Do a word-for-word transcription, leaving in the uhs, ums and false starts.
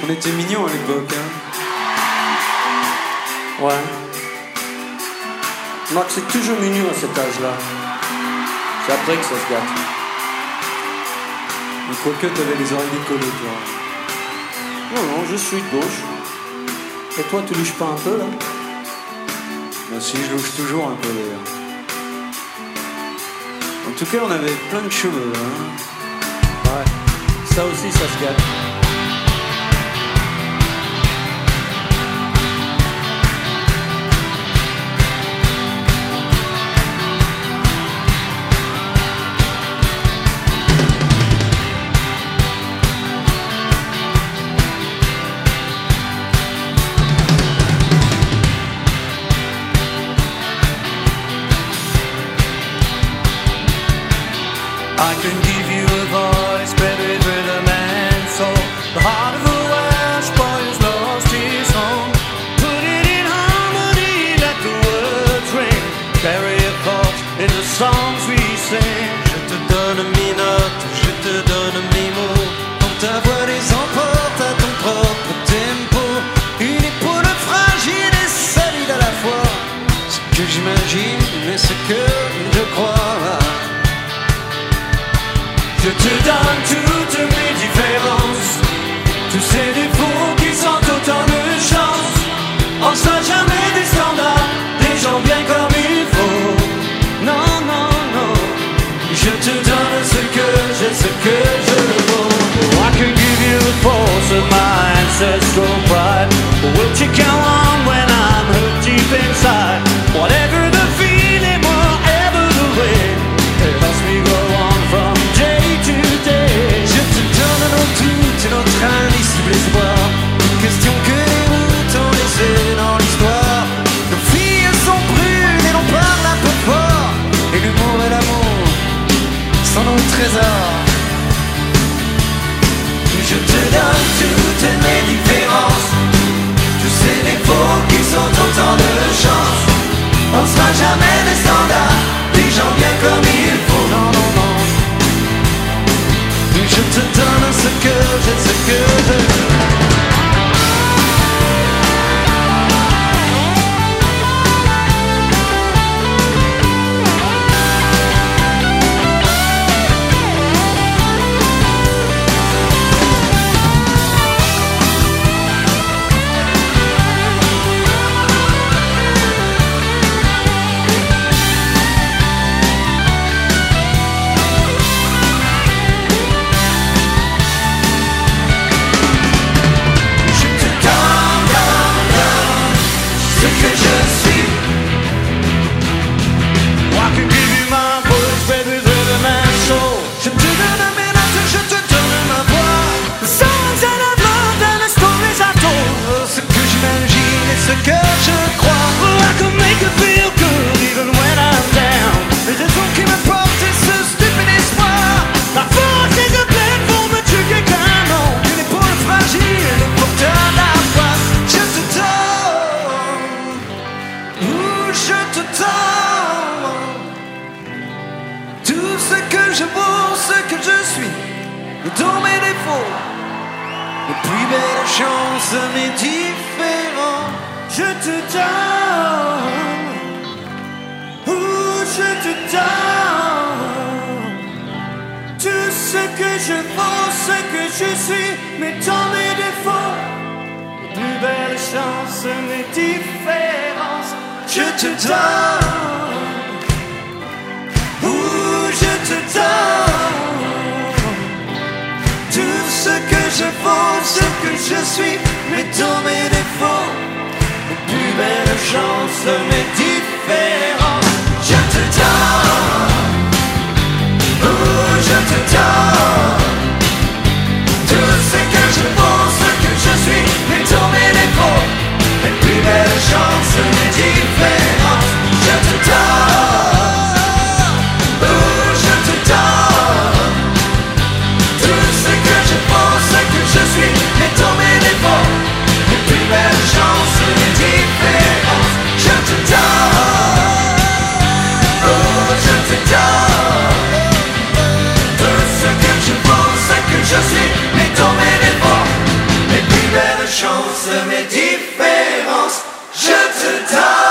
On était mignons à l'époque, hein. Ouais. Marc, c'est toujours mignon à cet âge-là. C'est après que ça se gâte. Mais quoique t'avais les oreilles décollées, toi. Non, non, je suis de gauche. Et toi, tu louches pas un peu, là? Bah si, je louche toujours un peu, d'ailleurs. En tout cas, on avait plein de cheveux, hein. Ouais. Ça aussi, ça se gâte. I can give you a voice, baby, with a man's soul. The heart of a Welsh boy who's lost his home. Put it in harmony, let the words ring. Carry a thought in the songs we sing. Je te donne mes notes, je te donne mes mots. Quand ta voix les emporte à ton propre tempo. Une épaule fragile et solide à la fois. Ce que j'imagine, mais ce que je crois. Je te donne toutes mes différences, tous ces défauts qui sont autant de chance. On sera jamais des standards, des gens bien comme il faut. Non, non, non. Je te donne ce que j'ai, ce que je vaux. I can give you the force of my ancestral pride. Will you come on when I'm hurt deep inside? Whatever the feeling, whatever the way, it helps me go on from day to day. Je te donne nos doutes et notre indicible espoir. Une question que les routes ont laissée dans l'histoire. Nos filles sont brunes et l'on parle un peu fort. Et l'humour et l'amour sont nos trésors. Je te donne toutes mes différences, tous ces défauts qui sont autant de chance. On sera jamais des standards, des gens bien comme il faut. Non, non, non. Je te donne ce que j'ai, ce que je... Ce que je crois, I can make you feel good even when I'm down. les raisons qui me portent et ce stupide espoir. La force est de pleine pour me tuer qu'un nom. Une épaule fragile et porteur la foi. Je te donne, ouh, je te donne tout ce que je vaux, ce que je suis, dans mes défauts. Les plus belles chances, mes différents. Je te donne, ouh, je te donne tout ce que je vaux, ce que je suis, mais dans mes défauts, les plus belles chances, mes différences. Je te donne, ouh, je te donne tout ce que je vaux, ce que je suis, mais dans mes défauts. Plus belle chance, mes différences. Je te donne, oh, je te donne tout ce que je vaux, ce que je suis, mais dans mes défauts. Les plus belles chances, mes différences. Je te donne, oh, je te donne tout ce que je vaux, ce que je suis, mais dans mes défauts. Les plus belles chances, les différences. Je te donne. différence. Je te donne